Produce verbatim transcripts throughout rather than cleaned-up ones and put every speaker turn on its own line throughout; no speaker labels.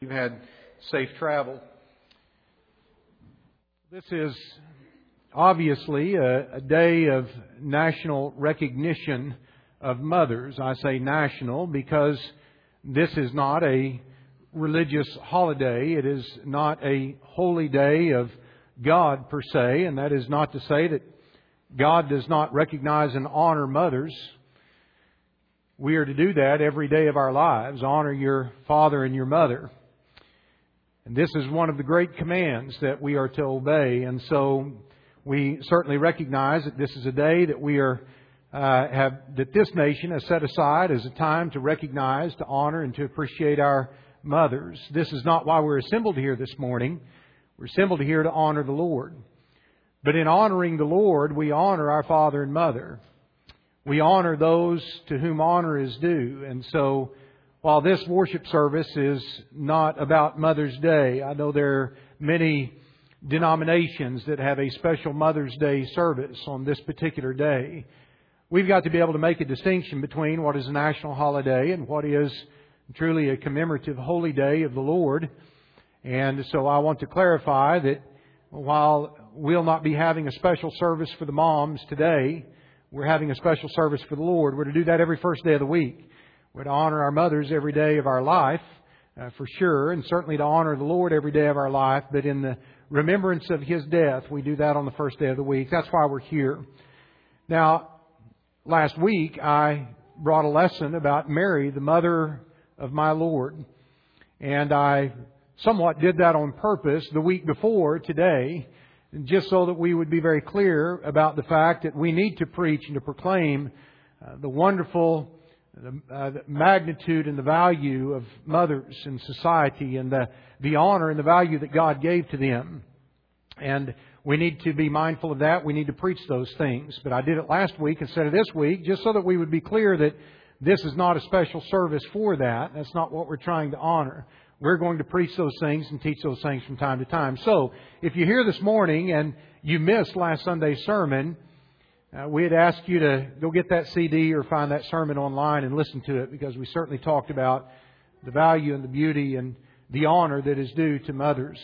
You've had safe travel. This is obviously a, a day of national recognition of mothers. I say national because this is not a religious holiday. It is not a holy day of God per se, and that is not to say that God does not recognize and honor mothers. We are to do that every day of our lives. Honor your father and your mother. And this is one of the great commands that we are to obey. And so we certainly recognize that this is a day that we are uh, have that this nation has set aside as a time to recognize, to honor, and to appreciate our mothers. This is not why we're assembled here this morning. We're assembled here to honor the Lord. But in honoring the Lord, we honor our father and mother. We honor those to whom honor is due. And so while this worship service is not about Mother's Day, I know there are many denominations that have a special Mother's Day service on this particular day. We've got to be able to make a distinction between what is a national holiday and what is truly a commemorative holy day of the Lord. And so I want to clarify that while we'll not be having a special service for the moms today, we're having a special service for the Lord. We're to do that every first day of the week. We're to honor our mothers every day of our life, uh, for sure, and certainly to honor the Lord every day of our life. But in the remembrance of His death, we do that on the first day of the week. That's why we're here. Now, last week I brought a lesson about Mary, the mother of my Lord. And I somewhat did that on purpose the week before today, just so that we would be very clear about the fact that we need to preach and to proclaim uh, the wonderful The, uh, the magnitude and the value of mothers in society and the, the honor and the value that God gave to them. And we need to be mindful of that. We need to preach those things. But I did it last week instead of this week, just so that we would be clear that this is not a special service for that. That's not what we're trying to honor. We're going to preach those things and teach those things from time to time. So if you're here this morning and you missed last Sunday's sermon, Uh, we had asked you to go get that C D or find that sermon online and listen to it, because we certainly talked about the value and the beauty and the honor that is due to mothers.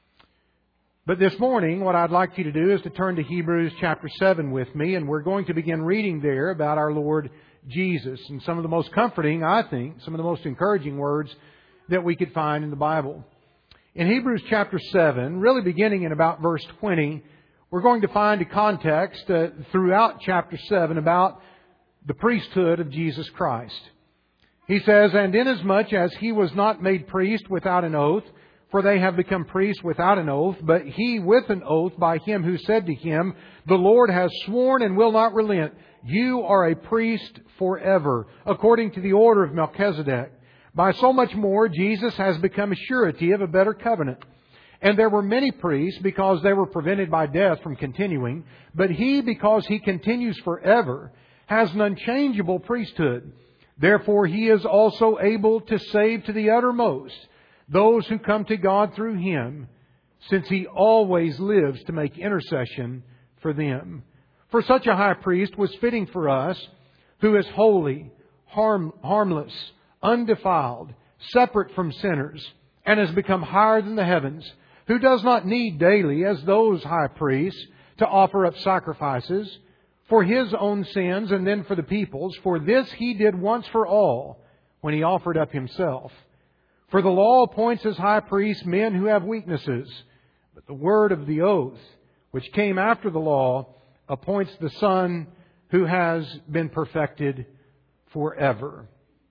But this morning, what I'd like you to do is to turn to Hebrews chapter seven with me, and we're going to begin reading there about our Lord Jesus and some of the most comforting, I think, some of the most encouraging words that we could find in the Bible. In Hebrews chapter seven, really beginning in about verse twenty, we're going to find a context uh, throughout chapter seven about the priesthood of Jesus Christ. He says, "And inasmuch as He was not made priest without an oath, for they have become priests without an oath, but He with an oath by Him who said to Him, The Lord has sworn and will not relent, you are a priest forever, according to the order of Melchizedek. By so much more Jesus has become a surety of a better covenant. And there were many priests, because they were prevented by death from continuing. But He, because He continues forever, has an unchangeable priesthood. Therefore He is also able to save to the uttermost those who come to God through Him, since He always lives to make intercession for them. For such a high priest was fitting for us, who is holy, harm, harmless, undefiled, separate from sinners, and has become higher than the heavens, who does not need daily, as those high priests, to offer up sacrifices for His own sins and then for the people's. For this He did once for all, when He offered up Himself. For the law appoints as high priests men who have weaknesses, but the word of the oath, which came after the law, appoints the Son who has been perfected forever."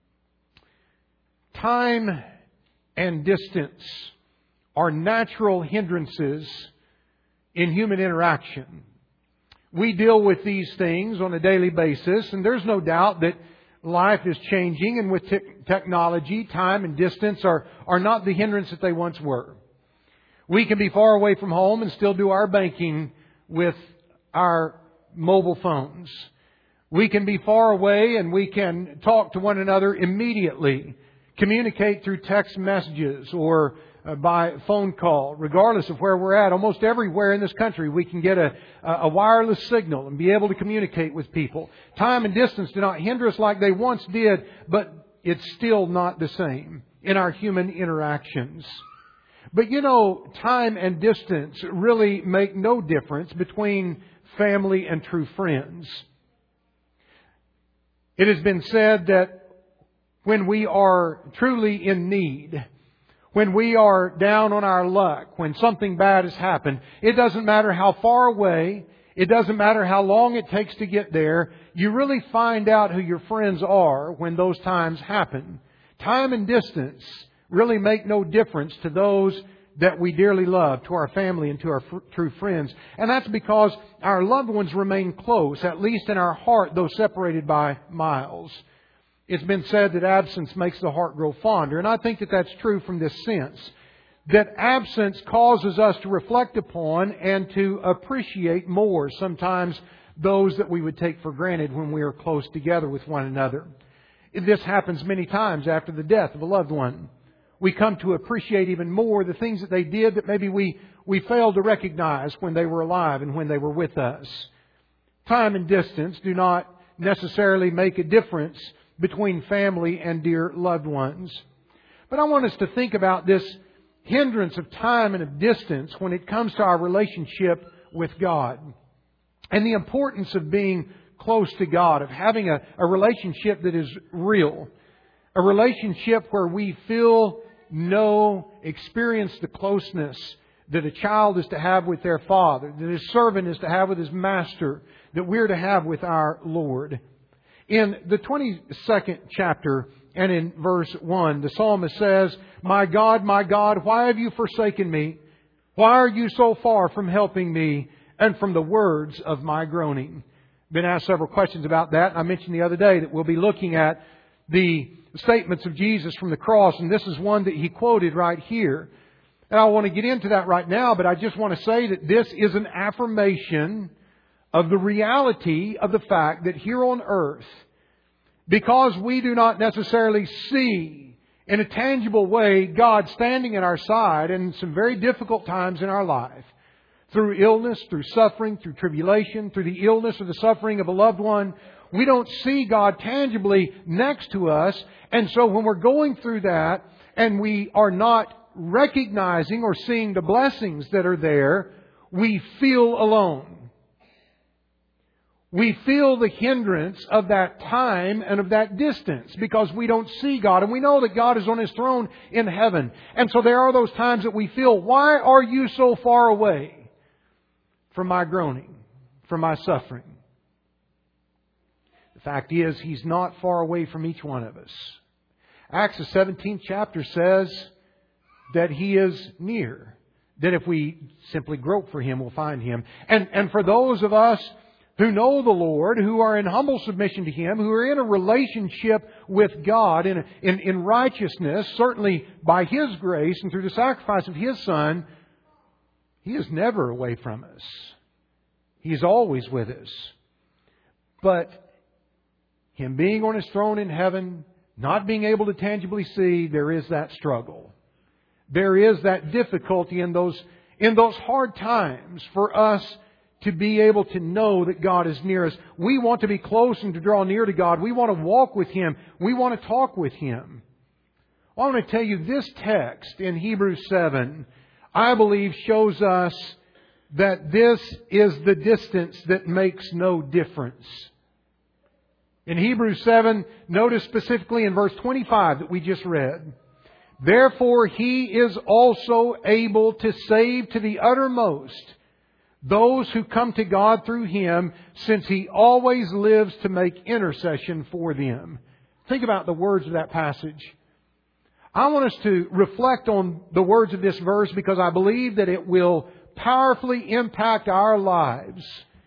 Time and distance are natural hindrances in human interaction. We deal with these things on a daily basis, and there's no doubt that life is changing, and with te- technology, time and distance are, are not the hindrance that they once were. We can be far away from home and still do our banking with our mobile phones. We can be far away and we can talk to one another immediately, communicate through text messages or Uh, by phone call, regardless of where we're at. Almost everywhere in this country we can get a, a wireless signal and be able to communicate with people. Time and distance do not hinder us like they once did, but it's still not the same. in our human interactions. But you know, time and distance really make no difference between family and true friends. It has been said that when we are truly in need, when we are down on our luck, when something bad has happened, it doesn't matter how far away, it doesn't matter how long it takes to get there, you really find out who your friends are when those times happen. Time and distance really make no difference to those that we dearly love, to our family and to our fr- true friends. And that's because our loved ones remain close, at least in our heart, though separated by miles. It's been said that absence makes the heart grow fonder. And I think that that's true from this sense. That absence causes us to reflect upon and to appreciate more sometimes those that we would take for granted when we are close together with one another. This happens many times after the death of a loved one. We come to appreciate even more the things that they did that maybe we, we failed to recognize when they were alive and when they were with us. Time and distance do not necessarily make a difference between family and dear loved ones. But I want us to think about this hindrance of time and of distance when it comes to our relationship with God. And the importance of being close to God, of having a, a relationship that is real. A relationship where we feel, know, experience the closeness that a child is to have with their father, that a servant is to have with his master, that we're to have with our Lord. In the twenty-second chapter and in verse one, the psalmist says, "My God, my God, why have you forsaken me? Why are you so far from helping me and from the words of my groaning?" Been asked several questions about that. I mentioned the other day that we'll be looking at the statements of Jesus from the cross, and this is one that He quoted right here. And I want to get into that right now, but I just want to say that this is an affirmation of the reality of the fact that here on earth, because we do not necessarily see in a tangible way God standing at our side in some very difficult times in our life, through illness, through suffering, through tribulation, through the illness or the suffering of a loved one, we don't see God tangibly next to us. And so when we're going through that and we are not recognizing or seeing the blessings that are there, we feel alone. We feel the hindrance of that time and of that distance because we don't see God. And we know that God is on His throne in heaven. And so there are those times that we feel, why are you so far away from my groaning, from my suffering? The fact is, He's not far away from each one of us. Acts, the seventeenth chapter says that He is near. That if we simply grope for Him, we'll find Him. And, and for those of us who know the Lord, who are in humble submission to Him, who are in a relationship with God in, in, in righteousness, certainly by His grace and through the sacrifice of His Son, He is never away from us. He is always with us. But Him being on His throne in heaven, not being able to tangibly see, there is that struggle. There is that difficulty in those, in those hard times for us to be able to know that God is near us. We want to be close and to draw near to God. We want to walk with Him. We want to talk with Him. Well, I want to tell you, this text in Hebrews seven, I believe, shows us that this is the distance that makes no difference. In Hebrews seven, notice specifically in verse twenty-five that we just read, "Therefore He is also able to save to the uttermost those who come to God through Him, since He always lives to make intercession for them." Think about the words of that passage. I want us to reflect on the words of this verse because I believe that it will powerfully impact our lives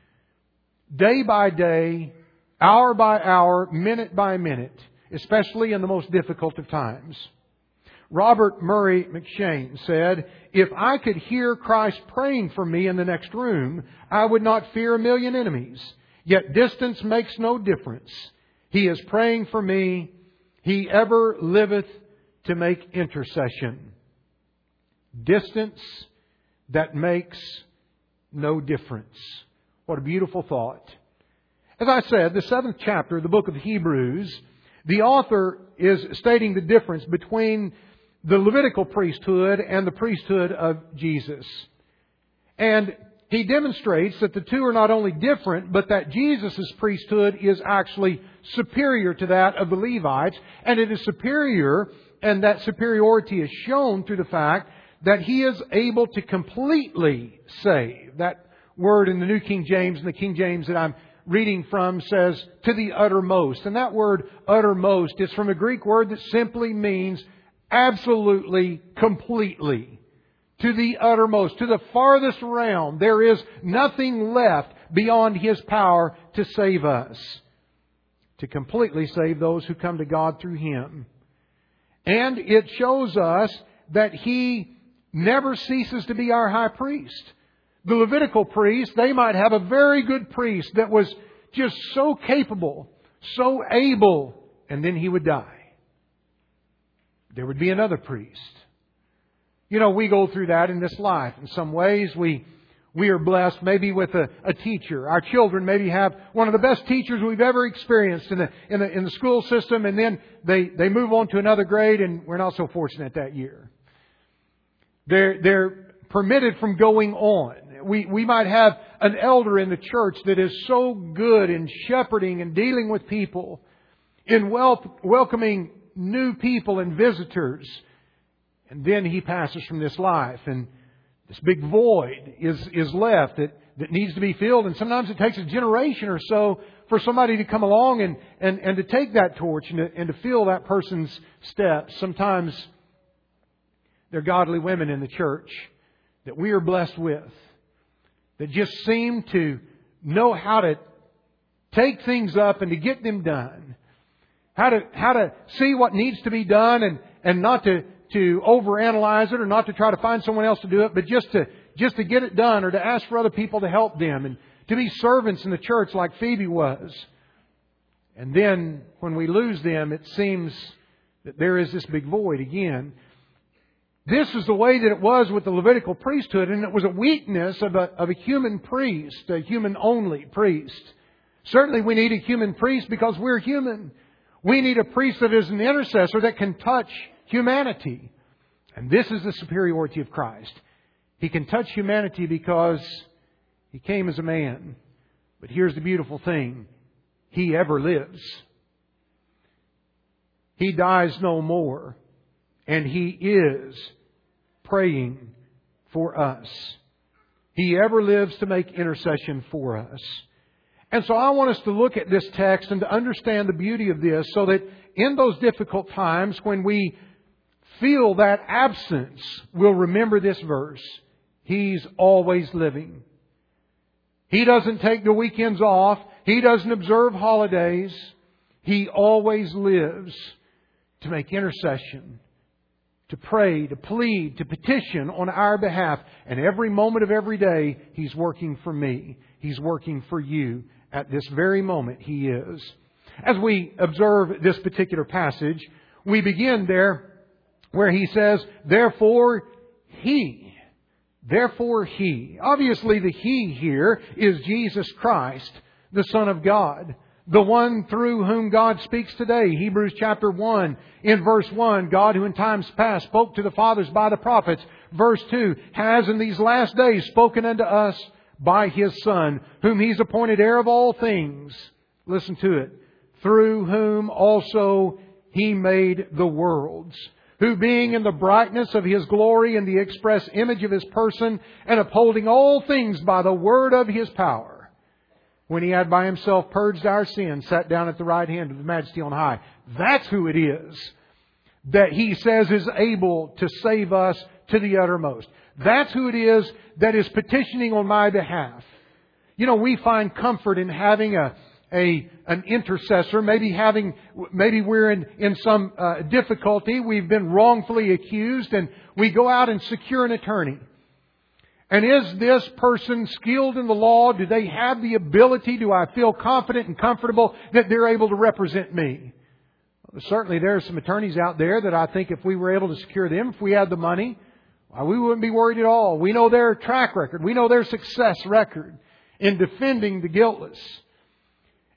day by day, hour by hour, minute by minute, especially in the most difficult of times. Robert Murray McShane said, "If I could hear Christ praying for me in the next room, I would not fear a million enemies. Yet distance makes no difference. He is praying for me. He ever liveth to make intercession." Distance that makes no difference. What a beautiful thought. As I said, the seventh chapter of the book of Hebrews The author is stating the difference between the Levitical priesthood and the priesthood of Jesus. And he demonstrates that the two are not only different, but that Jesus' priesthood is actually superior to that of the Levites. And it is superior, and that superiority is shown through the fact that He is able to completely save. That word in the New King James and the King James that I'm reading from says, to the uttermost. And that word uttermost is from a Greek word that simply means absolutely, completely. To the uttermost, to the farthest realm. There is nothing left beyond His power to save us. To completely save those who come to God through Him. And it shows us that He never ceases to be our high priest. The Levitical priest, they might have a very good priest that was just so capable, so able, and then he would die. There would be another priest. You know, we go through that in this life. In some ways, we we are blessed maybe with a, a teacher. Our children maybe have one of the best teachers we've ever experienced in the in the, in the school system, and then they, they move on to another grade, and we're not so fortunate that year. They're they're permitted from going on. We we might have an elder in the church that is so good in shepherding and dealing with people, in wel- welcoming new people and visitors. And then he passes from this life, and this big void is, is left that, that needs to be filled. And sometimes it takes a generation or so for somebody to come along and, and, and to take that torch and to, and to fill that person's steps. Sometimes there are godly women in the church that we are blessed with that just seem to know how to take things up and to get them done. How to how to see what needs to be done and, and not to to overanalyze it or not to try to find someone else to do it, but just to just to get it done or to ask for other people to help them and to be servants in the church like Phoebe was. And then when we lose them, it seems that there is this big void again. This is the way that it was with the Levitical priesthood, and it was a weakness of a, of a human priest, a human-only priest. Certainly we need a human priest because we're human. We need a priest that is an intercessor that can touch humanity. And this is the superiority of Christ. He can touch humanity because He came as a man. But here's the beautiful thing. He ever lives. He dies no more. And He is praying for us. He ever lives to make intercession for us. And so I want us to look at this text and to understand the beauty of this so that in those difficult times when we feel that absence, we'll remember this verse. He's always living. He doesn't take the weekends off. He doesn't observe holidays. He always lives to make intercession, to pray, to plead, to petition on our behalf. And every moment of every day, He's working for me. He's working for you. At this very moment, He is. As we observe this particular passage, we begin there where He says, therefore He. Therefore He. Obviously the He here is Jesus Christ, the Son of God. The one through whom God speaks today. Hebrews chapter one, in verse one, God who in times past spoke to the fathers by the prophets. Verse two, has in these last days spoken unto us by His Son, whom He's appointed heir of all things. Listen to it. Through whom also He made the worlds. Who being in the brightness of His glory and the express image of His person, and upholding all things by the word of His power, when He had by Himself purged our sins, sat down at the right hand of the Majesty on high. That's who it is that He says is able to save us to the uttermost. That's who it is that is petitioning on my behalf. You know, we find comfort in having a, a an intercessor, maybe having, maybe we're in, in some uh, difficulty, we've been wrongfully accused, and we go out and secure an attorney. And is this person skilled in the law? Do they have the ability? Do I feel confident and comfortable that they're able to represent me? Well, certainly there are some attorneys out there that I think if we were able to secure them, if we had the money, well, we wouldn't be worried at all. We know their track record. We know their success record in defending the guiltless.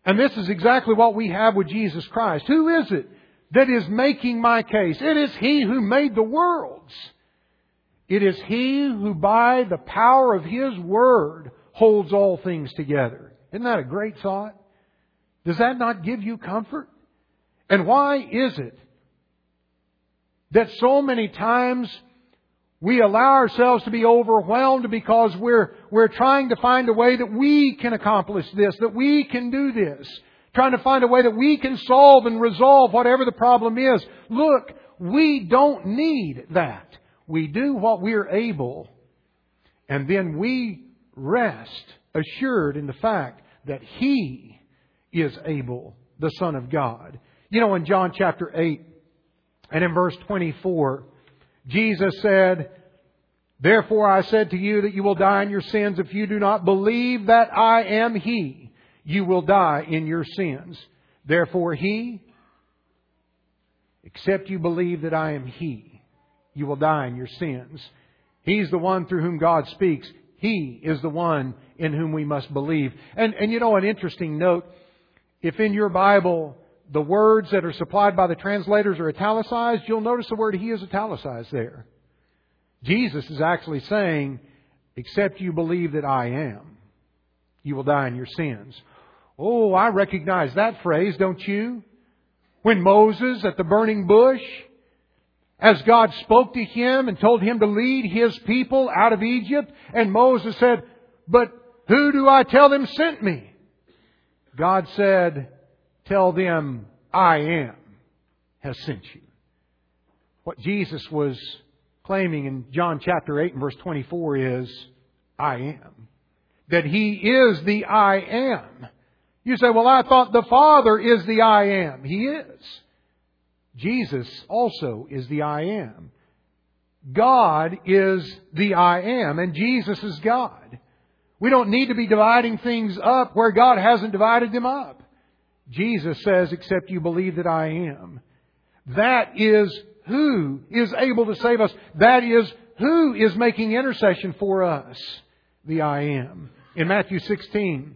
And this is exactly what we have with Jesus Christ. Who is it that is making my case? It is He who made the worlds. It is He who by the power of His Word holds all things together. Isn't that a great thought? Does that not give you comfort? And why is it that so many times we allow ourselves to be overwhelmed because we're, we're trying to find a way that we can accomplish this, that we can do this, trying to find a way that we can solve and resolve whatever the problem is. Look, we don't need that. We do what we're able, and then we rest assured in the fact that He is able, the Son of God. You know, in John chapter eight and in verse twenty-four, Jesus said, "Therefore I said to you that you will die in your sins. If you do not believe that I am He, you will die in your sins. Therefore He, except you believe that I am He, you will die in your sins." He's the one through whom God speaks. He is the one in whom we must believe. And, and you know, an interesting note, if in your Bible the words that are supplied by the translators are italicized, you'll notice the word He is italicized there. Jesus is actually saying, except you believe that I am, you will die in your sins. Oh, I recognize that phrase, don't you? When Moses at the burning bush, as God spoke to him and told him to lead His people out of Egypt, and Moses said, "But who do I tell them sent me?" God said, "Tell them I am has sent you." What Jesus was claiming in John chapter eight and verse twenty-four is, I am. That He is the I am. You say, "Well, I thought the Father is the I am." He is. Jesus also is the I am. God is the I am, and Jesus is God. We don't need to be dividing things up where God hasn't divided them up. Jesus says, "Except you believe that I am." That is who is able to save us. That is who is making intercession for us. The I am. In Matthew sixteen,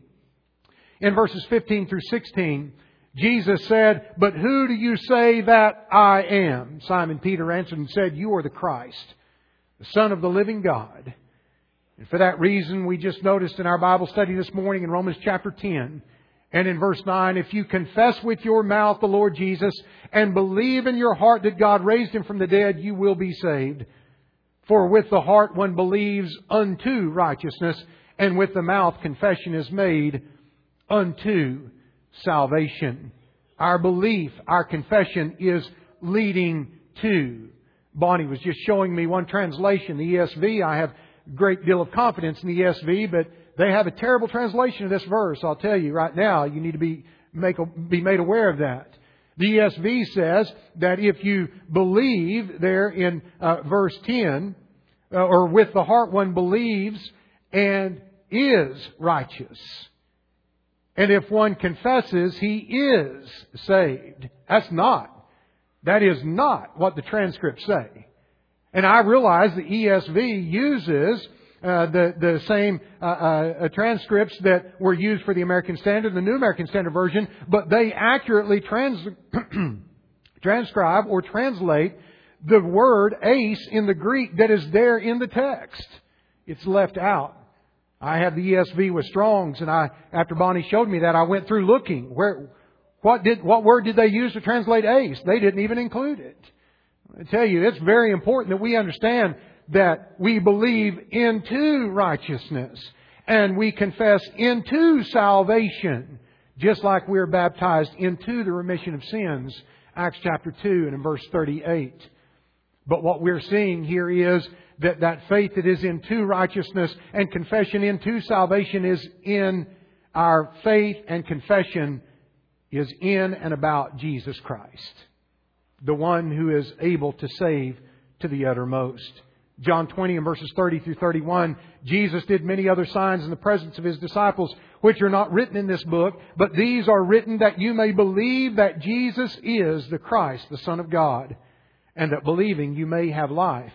in verses fifteen through sixteen, Jesus said, "But who do you say that I am?" Simon Peter answered and said, "You are the Christ, the Son of the living God." And for that reason, we just noticed in our Bible study this morning in Romans chapter ten and in verse nine, "If you confess with your mouth the Lord Jesus and believe in your heart that God raised Him from the dead, you will be saved. For with the heart one believes unto righteousness, and with the mouth confession is made unto salvation." Our belief, our confession is leading to. Bonnie was just showing me one translation, the E S V. I have a great deal of confidence in the E S V, but they have a terrible translation of this verse. I'll tell you right now, you need to be, make, be made aware of that. The E S V says that if you believe there in uh, verse ten, uh, or with the heart one believes and is righteous. And if one confesses, he is saved. That's not. That is not what the transcripts say. And I realize the E S V uses uh, the, the same uh, uh, transcripts that were used for the American Standard, the New American Standard Version, but they accurately trans- transcribe or translate the word ace in the Greek that is there in the text. It's left out. I have the E S V with Strong's, and I, after Bonnie showed me that, I went through looking where, what did, what word did they use to translate ace? They didn't even include it. I tell you, it's very important that we understand that we believe into righteousness and we confess into salvation, just like we're baptized into the remission of sins. Acts chapter two and in verse thirty-eight. But what we're seeing here is that that faith that is into righteousness and confession into salvation is in our faith, and confession is in and about Jesus Christ, the one who is able to save to the uttermost. John twenty and verses thirty through thirty-one, Jesus did many other signs in the presence of His disciples, which are not written in this book, but these are written that you may believe that Jesus is the Christ, the Son of God, and that believing you may have life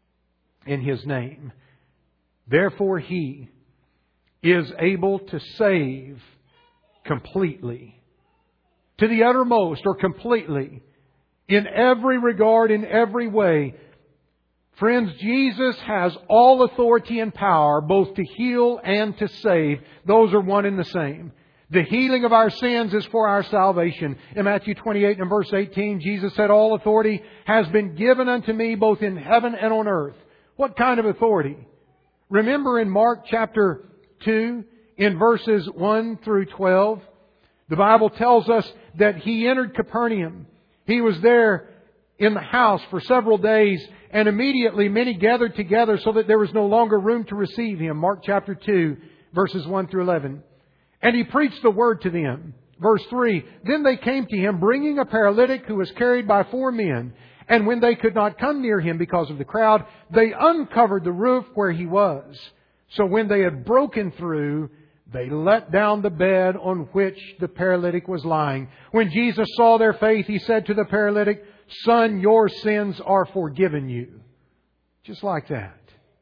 in His name. Therefore He is able to save completely. To the uttermost or completely. In every regard, in every way. Friends, Jesus has all authority and power both to heal and to save. Those are one and the same. The healing of our sins is for our salvation. In Matthew twenty-eight and verse eighteen, Jesus said, all authority has been given unto me both in heaven and on earth. What kind of authority? Remember in Mark chapter two, in verses one through twelve, the Bible tells us that He entered Capernaum. He was there in the house for several days, and immediately many gathered together so that there was no longer room to receive Him. Mark chapter two, verses one through eleven. And He preached the word to them. Verse three, then they came to Him, bringing a paralytic who was carried by four men. And when they could not come near Him because of the crowd, they uncovered the roof where He was. So when they had broken through, they let down the bed on which the paralytic was lying. When Jesus saw their faith, He said to the paralytic, Son, your sins are forgiven you. Just like that.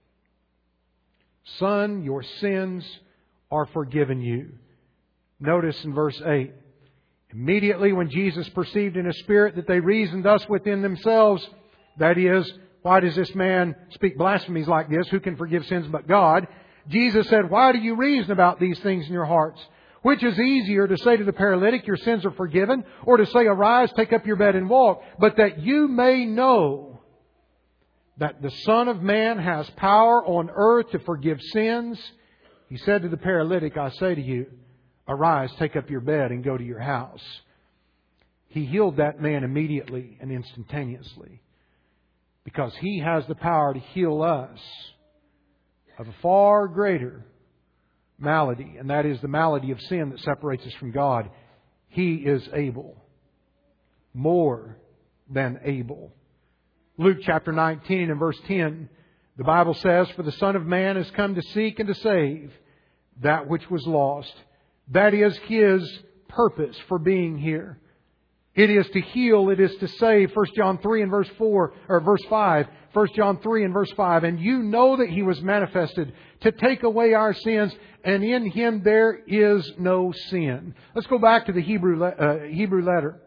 Son, your sins are forgiven you. Notice in verse eight. Immediately when Jesus perceived in His spirit that they reasoned thus within themselves, that is, why does this man speak blasphemies like this? Who can forgive sins but God? Jesus said, why do you reason about these things in your hearts? Which is easier, to say to the paralytic, your sins are forgiven, or to say, arise, take up your bed and walk? But that you may know that the Son of Man has power on earth to forgive sins, He said to the paralytic, I say to you, arise, take up your bed and go to your house. He healed that man immediately and instantaneously, because He has the power to heal us of a far greater malady, and that is the malady of sin that separates us from God. He is able. More than able. Luke chapter nineteen and verse ten, the Bible says, for the Son of Man has come to seek and to save that which was lost. That is His purpose for being here. It is to heal, it is to save. First John three and verse four, or verse five. First John three and verse five. And you know that He was manifested to take away our sins, and in Him there is no sin. Let's go back to the Hebrew uh, Hebrew letter.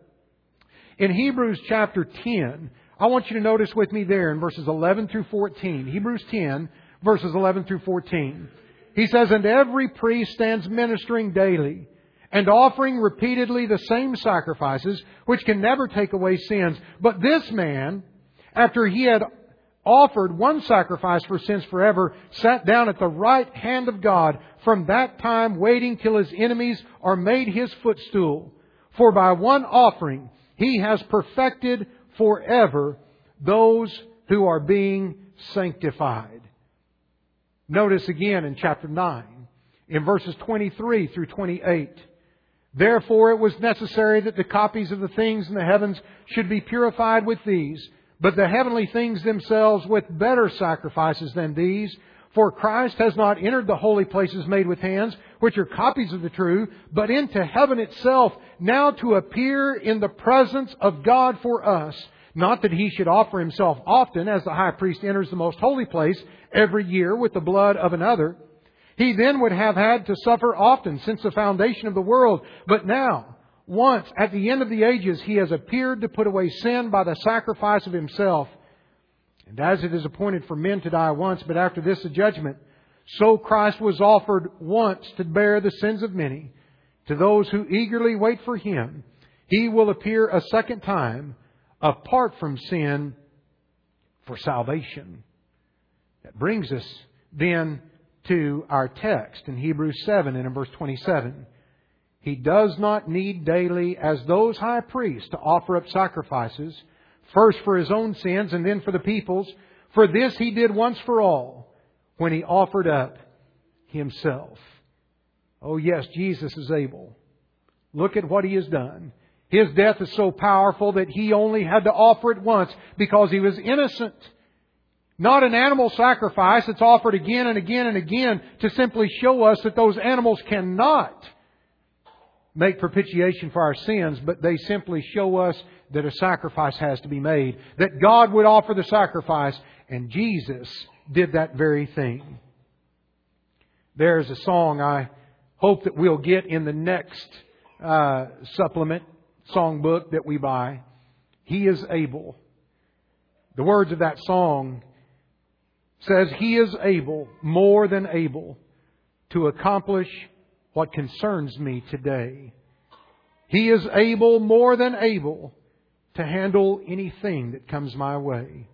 In Hebrews chapter ten, I want you to notice with me there in verses eleven through fourteen. Hebrews ten, verses eleven through fourteen. He says, and every priest stands ministering daily, and offering repeatedly the same sacrifices, which can never take away sins. But this man, after He had offered one sacrifice for sins forever, sat down at the right hand of God, from that time waiting till His enemies are made His footstool. For by one offering He has perfected forever those who are being sanctified. Notice again in chapter nine, in verses twenty-three through twenty-eight. Therefore it was necessary that the copies of the things in the heavens should be purified with these, but the heavenly things themselves with better sacrifices than these. For Christ has not entered the holy places made with hands, which are copies of the true, but into heaven itself, now to appear in the presence of God for us. Not that He should offer Himself often, as the high priest enters the most holy place every year with the blood of another. He then would have had to suffer often since the foundation of the world. But now, once at the end of the ages, He has appeared to put away sin by the sacrifice of Himself. And as it is appointed for men to die once, but after this a judgment, so Christ was offered once to bear the sins of many. To those who eagerly wait for Him, He will appear a second time, apart from sin, for salvation. That brings us then to our text in Hebrews seven and in verse twenty-seven. He does not need daily, as those high priests, to offer up sacrifices, first for His own sins and then for the people's. For this He did once for all, when He offered up Himself. Oh yes, Jesus is able. Look at what He has done. His death is so powerful that He only had to offer it once because He was innocent. Not an animal sacrifice that's offered again and again and again to simply show us that those animals cannot make propitiation for our sins, but they simply show us that a sacrifice has to be made. That God would offer the sacrifice, and Jesus did that very thing. There's a song I hope that we'll get in the next uh, supplement, songbook that we buy. He is able. The words of that song says, He is able, more than able, to accomplish what concerns me today. He is able, more than able, to handle anything that comes my way.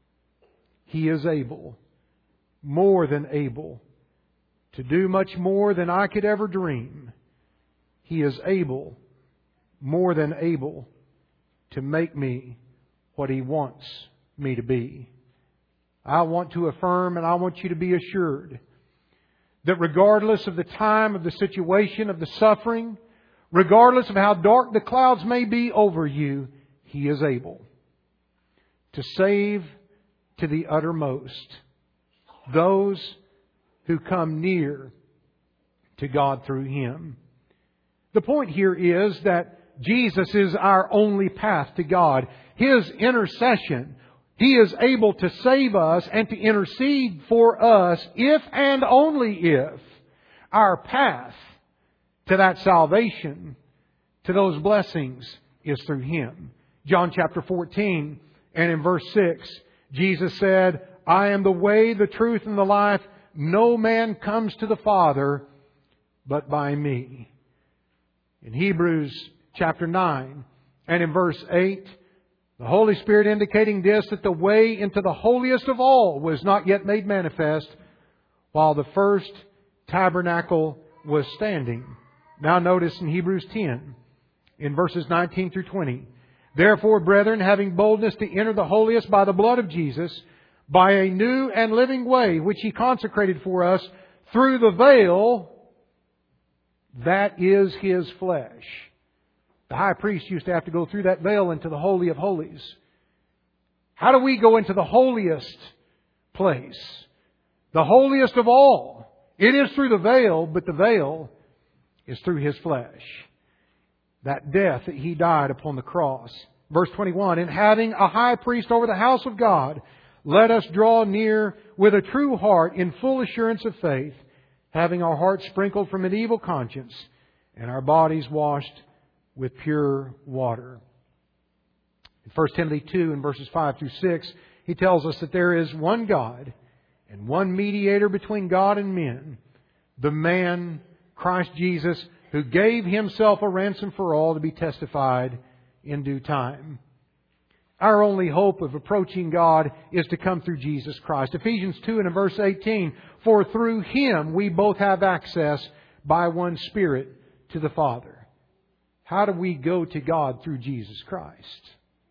He is able, more than able, to do much more than I could ever dream. He is able, more than able, to make me what He wants me to be. I want to affirm, and I want you to be assured, that regardless of the time, of the situation, of the suffering, regardless of how dark the clouds may be over you, He is able to save to the uttermost those who come near to God through Him. The point here is that Jesus is our only path to God. His intercession, He is able to save us and to intercede for us if and only if our path to that salvation, to those blessings, is through Him. John chapter fourteen and in verse six, Jesus said, I am the way, the truth, and the life. No man comes to the Father but by me. In Hebrews chapter nine and in verse eight, the Holy Spirit indicating this, that the way into the holiest of all was not yet made manifest while the first tabernacle was standing. Now notice in Hebrews ten, in verses nineteen through twenty. Therefore, brethren, having boldness to enter the holiest by the blood of Jesus, by a new and living way, which He consecrated for us through the veil, that is His flesh. The high priest used to have to go through that veil into the Holy of Holies. How do we go into the holiest place? The holiest of all. It is through the veil, but the veil is through His flesh. That death that He died upon the cross. Verse twenty-one, and having a high priest over the house of God, let us draw near with a true heart in full assurance of faith, having our hearts sprinkled from an evil conscience and our bodies washed with pure water. In First Timothy two and verses five through six, he tells us that there is one God and one mediator between God and men, the man Christ Jesus, who gave Himself a ransom for all to be testified in due time. Our only hope of approaching God is to come through Jesus Christ. Ephesians two and in verse eighteen, for through Him we both have access by one Spirit to the Father. How do we go to God through Jesus Christ?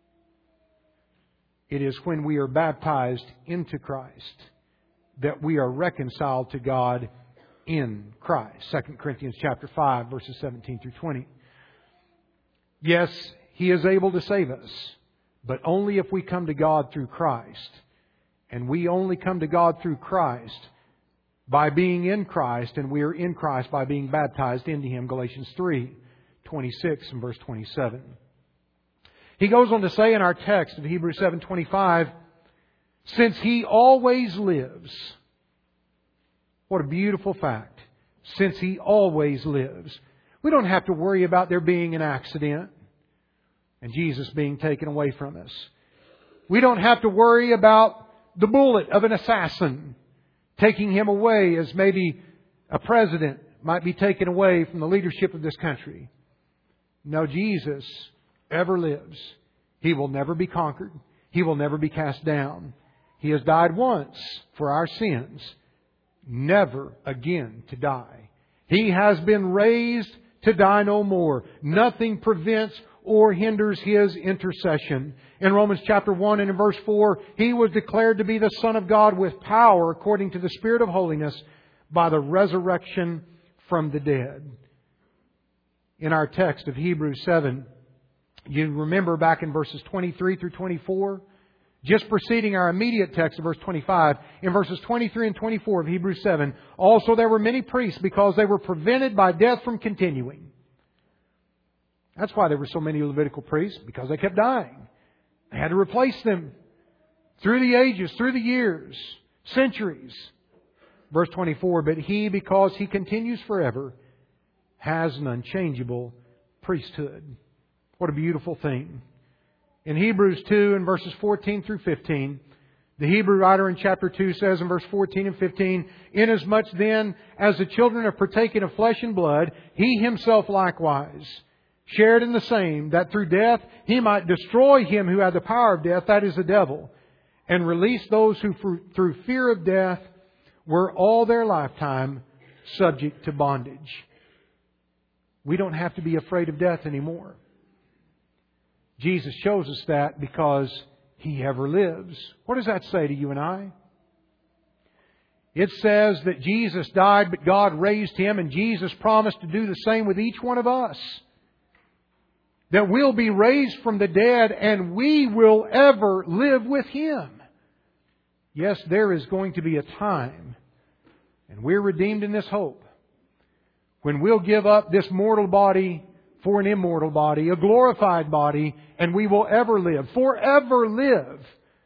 It is when we are baptized into Christ that we are reconciled to God in Christ. Second Corinthians chapter five, verses seventeen through twenty. Yes, He is able to save us, but only if we come to God through Christ. And we only come to God through Christ by being in Christ, and we are in Christ by being baptized into Him. Galatians three, twenty-six and verse twenty-seven. He goes on to say in our text of Hebrews seven twenty-five, since He always lives. What a beautiful fact. Since He always lives. We don't have to worry about there being an accident and Jesus being taken away from us. We don't have to worry about the bullet of an assassin taking Him away, as maybe a president might be taken away from the leadership of this country. No, Jesus ever lives. He will never be conquered. He will never be cast down. He has died once for our sins, never again to die. He has been raised to die no more. Nothing prevents or hinders His intercession. In Romans chapter one and in verse four, He was declared to be the Son of God with power according to the Spirit of holiness by the resurrection from the dead. In our text of Hebrews seven, you remember back in verses twenty-three through twenty-four, just preceding our immediate text of verse twenty-five, in verses twenty-three and twenty-four of Hebrews seven, also there were many priests because they were prevented by death from continuing. That's why there were so many Levitical priests, because they kept dying. They had to replace them through the ages, through the years, centuries. Verse twenty-four, but He, because He continues forever, has an unchangeable priesthood. What a beautiful thing. In Hebrews two and verses fourteen through fifteen, the Hebrew writer in chapter two says in verse fourteen and fifteen, "Inasmuch then as the children have partaken of flesh and blood, He Himself likewise shared in the same, that through death He might destroy him who had the power of death, that is the devil, and release those who through fear of death were all their lifetime subject to bondage." We don't have to be afraid of death anymore. Jesus shows us that because He ever lives. What does that say to you and I? It says that Jesus died, but God raised Him, and Jesus promised to do the same with each one of us. That we'll be raised from the dead and we will ever live with Him. Yes, there is going to be a time, and we're redeemed in this hope, when we'll give up this mortal body for an immortal body, a glorified body, and we will ever live, forever live,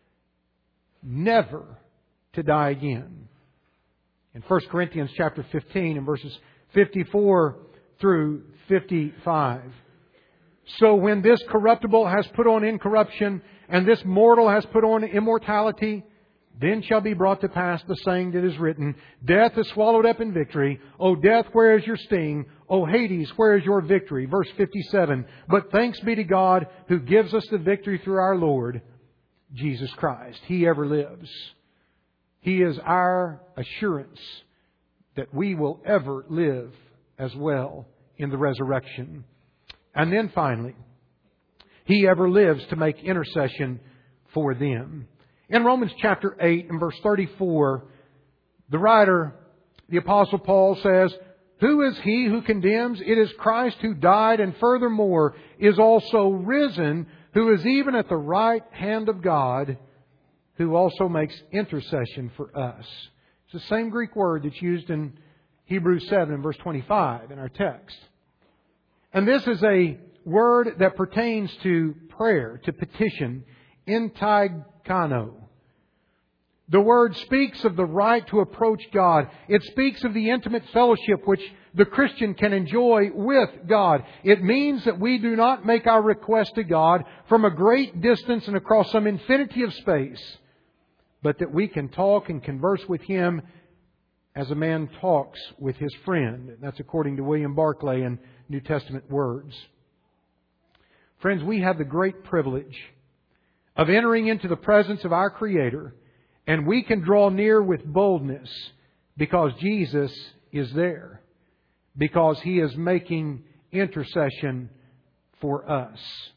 never to die again. In First Corinthians chapter fifteen and verses fifty-four through fifty-five. "So when this corruptible has put on incorruption, and this mortal has put on immortality, then shall be brought to pass the saying that is written, Death is swallowed up in victory. O death, where is your sting? O Hades, where is your victory?" Verse fifty-seven. "But thanks be to God who gives us the victory through our Lord Jesus Christ." He ever lives. He is our assurance that we will ever live as well in the resurrection. And then finally, He ever lives to make intercession for them. In Romans chapter eight and verse thirty-four, the writer, the Apostle Paul says, "Who is he who condemns? It is Christ who died and furthermore is also risen, who is even at the right hand of God, who also makes intercession for us." It's the same Greek word that's used in Hebrews seven and verse twenty-five in our text. And this is a word that pertains to prayer, to petition, entigano. The word speaks of the right to approach God. It speaks of the intimate fellowship which the Christian can enjoy with God. It means that we do not make our request to God from a great distance and across some infinity of space, but that we can talk and converse with Him as a man talks with his friend. That's according to William Barclay in New Testament Words. Friends, we have the great privilege of entering into the presence of our Creator, and we can draw near with boldness because Jesus is there, because He is making intercession for us.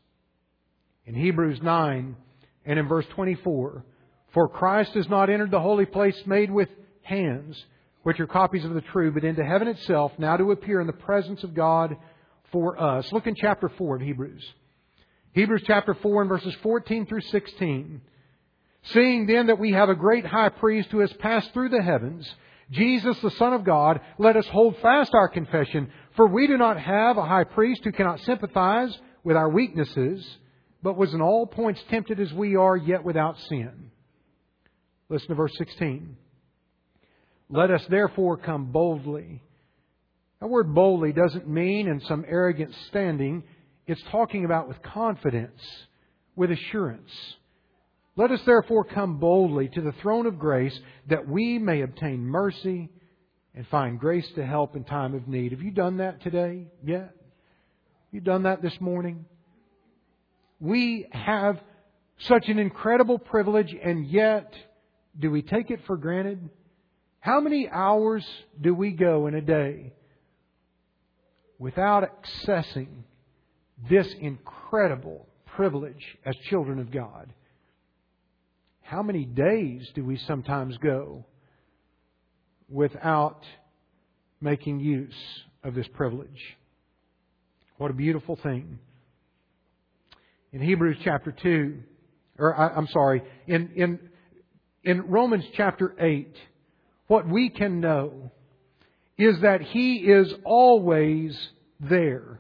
In Hebrews nine and in verse twenty-four, "For Christ has not entered the holy place made with hands, which are copies of the true, but into heaven itself, now to appear in the presence of God for us." Look in chapter four of Hebrews. Hebrews chapter four and verses fourteen through sixteen. "Seeing then that we have a great high priest who has passed through the heavens, Jesus the Son of God, let us hold fast our confession. For we do not have a high priest who cannot sympathize with our weaknesses, but was in all points tempted as we are, yet without sin." Listen to verse sixteen. "Let us therefore come boldly." That word boldly doesn't mean in some arrogant standing. It's talking about with confidence, with assurance. "Let us therefore come boldly to the throne of grace, that we may obtain mercy and find grace to help in time of need." Have you done that today yet? Have you done that this morning? We have such an incredible privilege, and yet, do we take it for granted? How many hours do we go in a day without accessing this incredible privilege as children of God? How many days do we sometimes go without making use of this privilege? What a beautiful thing. In Hebrews chapter two, or I, I'm sorry, in, in, in Romans chapter eight, what we can know is that He is always there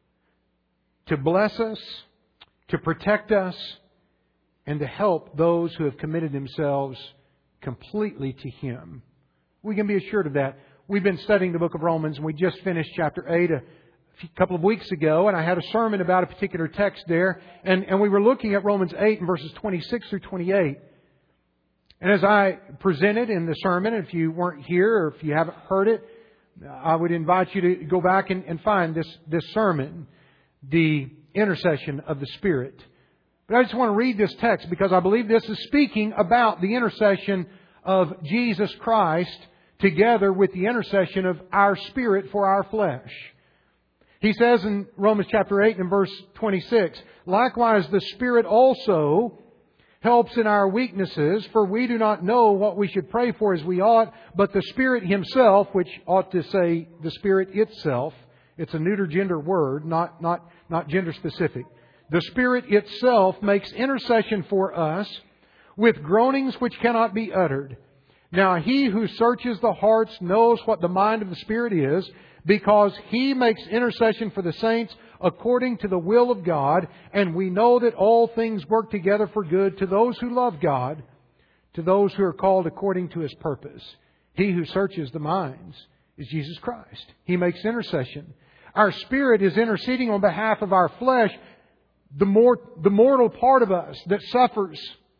to bless us, to protect us, and to help those who have committed themselves completely to Him. We can be assured of that. we've been studying the book of Romans, and we just finished chapter eight a couple of weeks ago, and I had a sermon about a particular text there, and, and we were looking at Romans eight and verses twenty-six through twenty-eight. And as I presented in the sermon, if you weren't here or if you haven't heard it, I would invite you to go back and, and find this, this sermon, the intercession of the Spirit. But I just want to read this text because I believe this is speaking about the intercession of Jesus Christ together with the intercession of our spirit for our flesh. He says in Romans chapter eight and verse twenty-six, "Likewise the Spirit also helps in our weaknesses, for we do not know what we should pray for as we ought, but the Spirit Himself," which ought to say the Spirit itself. It's a neuter gender word, not, not, not gender specific. "The Spirit itself makes intercession for us with groanings which cannot be uttered. Now He who searches the hearts knows what the mind of the Spirit is, because He makes intercession for the saints according to the will of God. And we know that all things work together for good to those who love God, to those who are called according to His purpose." He who searches the minds is Jesus Christ. He makes intercession. Our spirit is interceding on behalf of our flesh, the, more, the mortal part of us that suffers.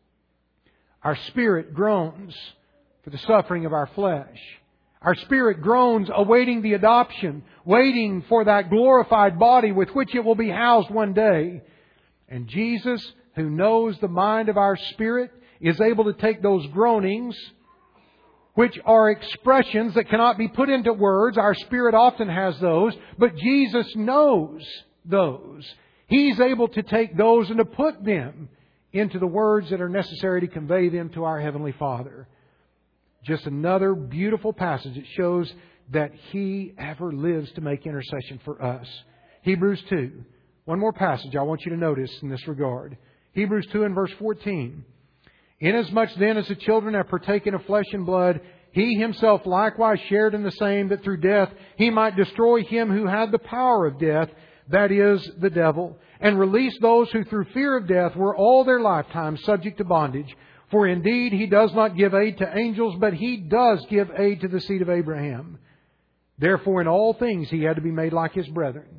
Our spirit groans for the suffering of our flesh. Our spirit groans awaiting the adoption, waiting for that glorified body with which it will be housed one day. And Jesus, who knows the mind of our spirit, is able to take those groanings, which are expressions that cannot be put into words. Our spirit often has those, but Jesus knows those. He's able to take those and to put them into the words that are necessary to convey them to our Heavenly Father. Just another beautiful passage that shows that He ever lives to make intercession for us. Hebrews two. One more passage I want you to notice in this regard. Hebrews two and verse fourteen. "Inasmuch then as the children have partaken of flesh and blood, He Himself likewise shared in the same, that through death He might destroy him who had the power of death, that is, the devil, and release those who through fear of death were all their lifetime subject to bondage. For indeed He does not give aid to angels, but He does give aid to the seed of Abraham. Therefore in all things He had to be made like His brethren,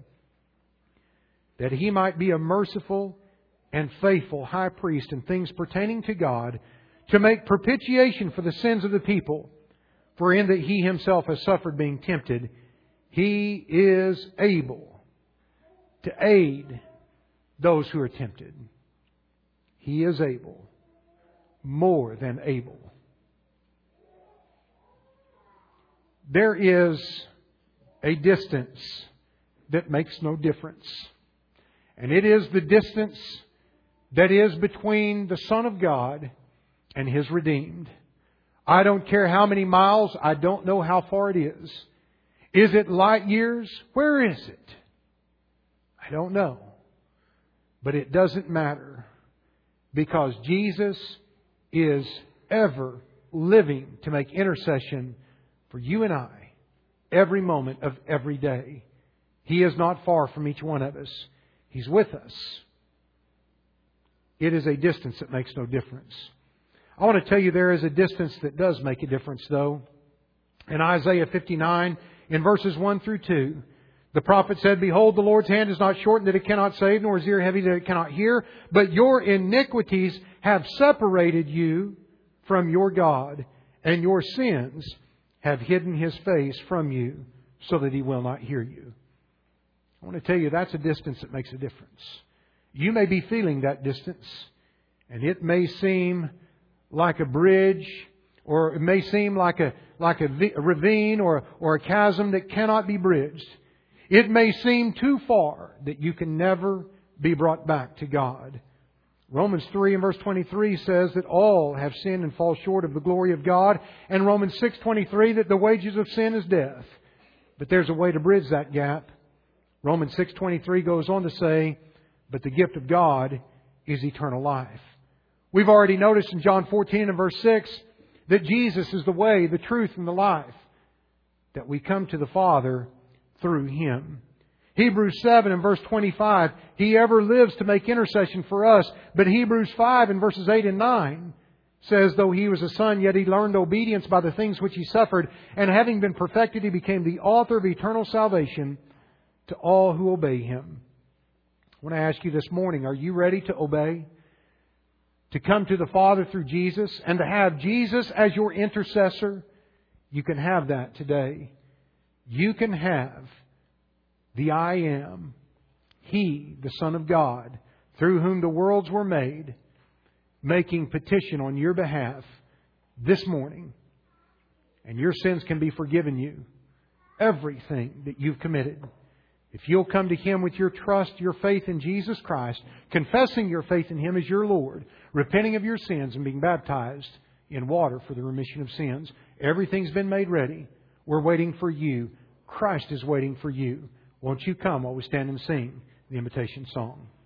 that He might be a merciful and faithful high priest in things pertaining to God, to make propitiation for the sins of the people. For in that He Himself has suffered being tempted, He is able to aid those who are tempted." He is able. More than able. There is a distance that makes no difference. And it is the distance that is between the Son of God and His redeemed. I don't care how many miles. I don't know how far it is. Is it light years? Where is it? I don't know. But it doesn't matter, because Jesus is ever living to make intercession for you and I every moment of every day. He is not far from each one of us. He's with us. It is a distance that makes no difference. I want to tell you there is a distance that does make a difference, though. In Isaiah fifty-nine, in verses one through two, the prophet said, "Behold, the Lord's hand is not shortened that it cannot save, nor His ear heavy that it cannot hear. But your iniquities have separated you from your God, and your sins have hidden His face from you, so that He will not hear you." I want to tell you that's a distance that makes a difference. You may be feeling that distance, and it may seem like a bridge, or it may seem like a like a ravine or, or a chasm that cannot be bridged. It may seem too far that you can never be brought back to God. Romans three and verse twenty-three says that all have sinned and fall short of the glory of God. And Romans six twenty-three that the wages of sin is death. But there's a way to bridge that gap. Romans six twenty-three goes on to say, "But the gift of God is eternal life." We've already noticed in John fourteen and verse six that Jesus is the way, the truth, and the life. That we come to the Father through Him. Hebrews seven and verse twenty-five, He ever lives to make intercession for us. But Hebrews five and verses eight and nine says, though He was a Son, yet He learned obedience by the things which He suffered. And having been perfected, He became the author of eternal salvation to all who obey Him. I want to ask you this morning, are you ready to obey? To come to the Father through Jesus and to have Jesus as your intercessor? You can have that today. You can have the I Am, He, the Son of God, through whom the worlds were made, making petition on your behalf this morning. And your sins can be forgiven you. Everything that you've committed. If you'll come to Him with your trust, your faith in Jesus Christ, confessing your faith in Him as your Lord, repenting of your sins and being baptized in water for the remission of sins, everything's been made ready. We're waiting for you. Christ is waiting for you. Won't you come while we stand and sing the invitation song?